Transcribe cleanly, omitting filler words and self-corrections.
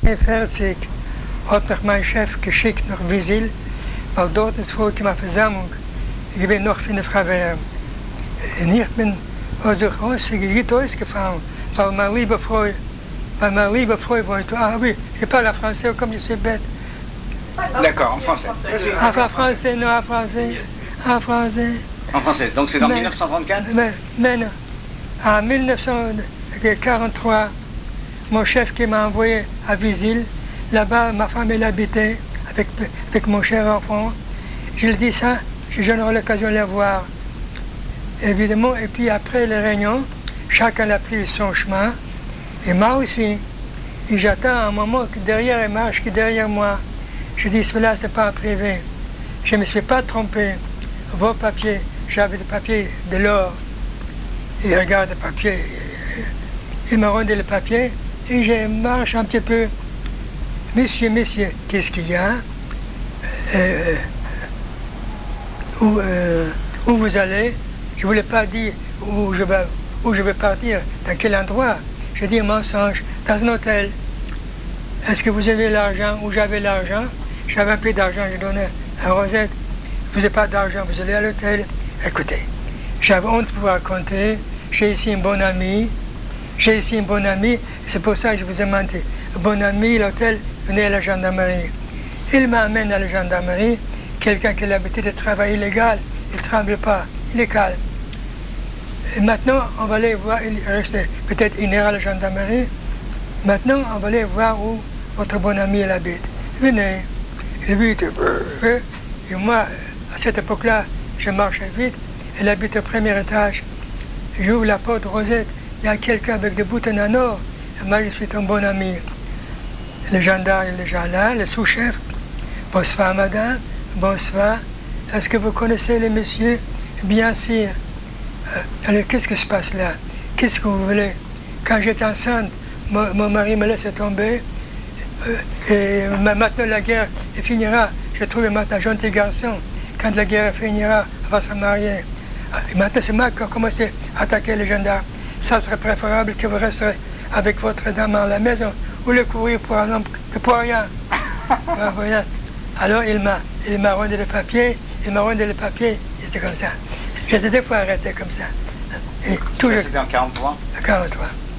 1942 hat mich mein Chef geschickt nach Visil, weil dort ist vor eine Versammlung. Ich bin noch für eine Frage. Und ich bin durch Ausgeht ausgefahren, weil mein lieber Freund wollte, ah oui, je parle français comme je suis bête. D'accord, en français. En français, non, en français. En français. En français, donc c'est en 1934? Mais non. En 1943, mon chef qui m'a envoyé à Visil, là-bas, ma femme elle habitait avec mon cher enfant. Je lui dis ça, je n'aurai l'occasion de la voir. Évidemment, et puis après les réunions, chacun a pris son chemin, et moi aussi. Et j'attends un moment que derrière elle marche, que derrière moi. Je dis, cela, c'est pas un privé. Je ne me suis pas trompé. Vos papiers, j'avais des papiers de l'or. Il regarde le papier, il m'a rendu le papier, et je marche un petit peu. Monsieur, qu'est-ce qu'il y a? Où vous allez? Je ne voulais pas dire où je vais partir, dans quel endroit. Je dis un mensonge, dans un hôtel. Est-ce que vous avez l'argent? Où j'avais l'argent? J'avais un peu d'argent, je donnais à Rosette. Vous n'avez pas d'argent, vous allez à l'hôtel. Écoutez, j'avais honte de pouvoir compter. J'ai ici un bon ami. C'est pour ça que je vous ai menti. Un bon ami, l'hôtel, venez à la gendarmerie. Il m'amène à la gendarmerie. Quelqu'un qui a l'habitude de travail illégal, il ne tremble pas, il est calme. Et maintenant, on va aller voir, il restait peut-être une heure à la gendarmerie. Maintenant, on va aller voir où votre bon ami elle habite. Venez. Et lui, et moi, à cette époque-là, je marchais vite. Elle habite au premier étage. J'ouvre la porte, Rosette, il y a quelqu'un avec des boutons en or. Et moi, je suis ton bon ami. Le gendarme est déjà là, le sous-chef. Bonsoir, madame. Bonsoir. Est-ce que vous connaissez les messieurs? Bien sûr. Alors, qu'est-ce qui se passe là? Qu'est-ce que vous voulez? Quand j'étais enceinte, mon mari me laissait tomber. Et maintenant, la guerre finira. J'ai trouvé maintenant un gentil garçon. Quand la guerre finira, elle va se marier. Et maintenant, c'est moi qui ai commencé à attaquer les gendarmes. Ça serait préférable que vous resterez avec votre dame à la maison ou le courir pour un homme que pour rien. Voilà. Alors, il m'a rendu le papier, et c'est comme ça. J'étais des fois arrêté comme ça. Et toujours. C'était en 43? En 43.